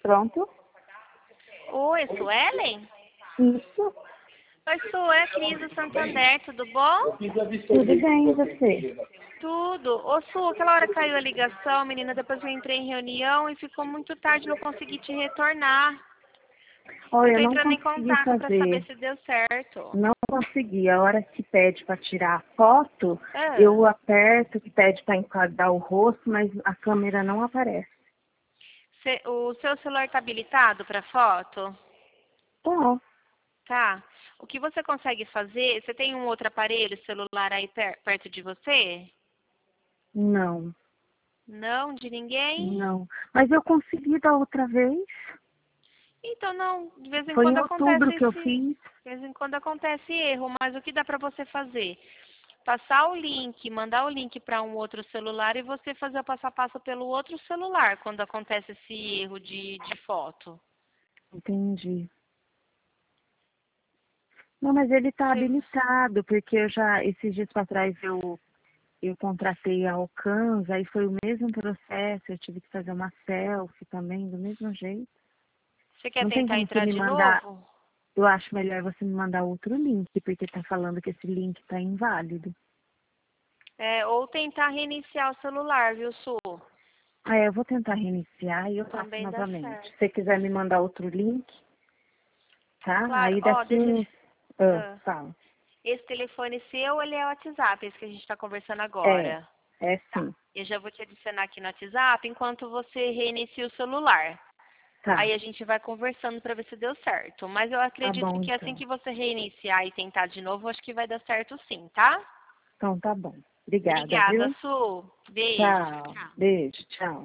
Pronto? Oi, Suelen? Isso. Oi, Su, é a Cris do Santander, tudo bom? Tudo bem, e você? Tudo. Ô, Su, aquela hora caiu a ligação, menina, depois eu entrei em reunião e ficou muito tarde, não consegui te retornar. Eu Olha, tô eu não entrando em consegui contato pra saber fazer. se deu certo. Não consegui. A hora que pede para tirar a foto, Ah, eu aperto, que pede para enquadrar o rosto, mas a câmera não aparece. o seu celular tá habilitado pra foto? Tá. Tá. O que você consegue fazer? Você tem um outro aparelho celular aí perto de você? Não, Não, de ninguém? não. Mas eu consegui da outra vez. Então não, de vez em Foi em quando acontece outubro que eu esse, fiz. de vez em quando acontece erro, mas o que dá para você fazer? Passar o link, mandar o link para um outro celular e você fazer o passo a passo pelo outro celular quando acontece esse erro de foto. Entendi. Não, mas ele está Você- habilitado, porque eu já, esses dias para trás, eu contratei a Alcanza, aí foi o mesmo processo, eu tive que fazer uma selfie também, do mesmo jeito. Você quer Não tem tentar como você entrar me de mandar, novo? eu acho melhor você me mandar outro link, porque tá falando que esse link tá inválido. É, ou tentar reiniciar o celular, viu, Su? Ah, eu vou tentar reiniciar e eu faço Também dá novamente. Se certo. você quiser me mandar outro link, tá? Claro, Aí ó, daqui deixa eu uns... te... Ah, ah, fala. esse telefone seu, ele é o WhatsApp, esse que a gente está conversando É, agora. é Tá. sim. Eu já vou te adicionar aqui no WhatsApp enquanto você reinicia o celular. Tá, Aí a gente vai conversando para ver se deu certo. Mas eu tá acredito bom que assim então. que você reiniciar e tentar de novo, acho que vai dar certo sim, tá? Então tá bom. Obrigada, Obrigada, viu? Su. Beijo. Tchau, Tchau. tchau. Beijo, tchau.